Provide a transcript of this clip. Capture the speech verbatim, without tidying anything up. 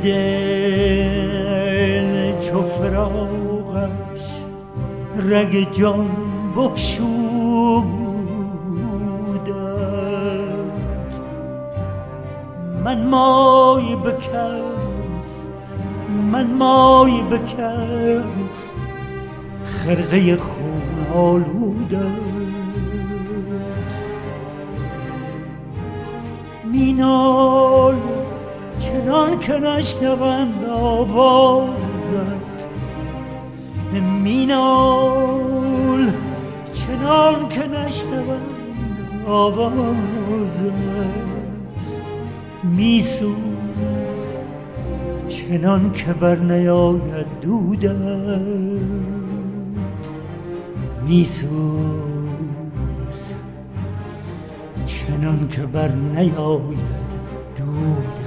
دل چو فراقش رگ جان بگشودت، من مای بکس من مای بکس خرقه خون آلودت. مینال چنان که نشنوند آوازت، مینال چنان که نشنوند آوازت. میسوز چنان که بر نیاید دودت، میسوز چنان که بر نیاید دودت.